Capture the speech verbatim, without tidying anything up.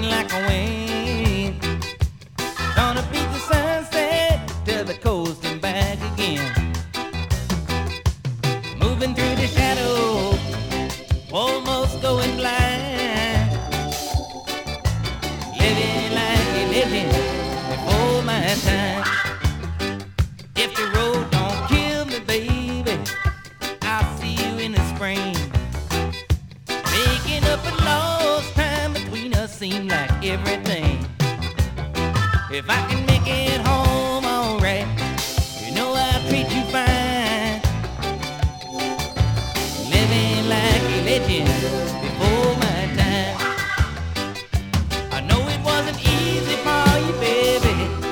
like a wind. Gonna beat the sunset to the coast and back again. Moving through the shadow, almost going blind. Living like a living before my time. If the road don't kill me, baby, I'll see you in the spring. Making up a lost time between us seemed like everything. If I can